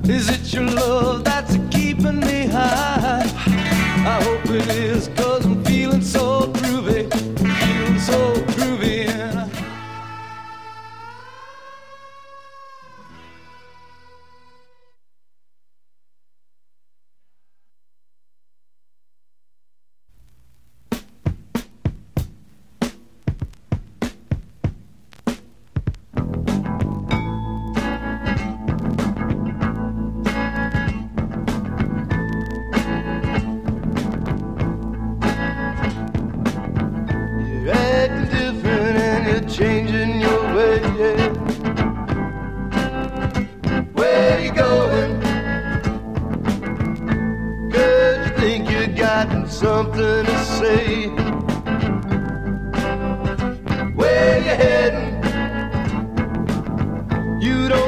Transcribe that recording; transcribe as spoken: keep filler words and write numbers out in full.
Is it your love that's keeping me high? I hope it is, 'cause I'm feeling so groovy, feeling so groovy. And I changing your way, yeah. Where you going? 'Cause you think you got something to say. Where you heading? You don't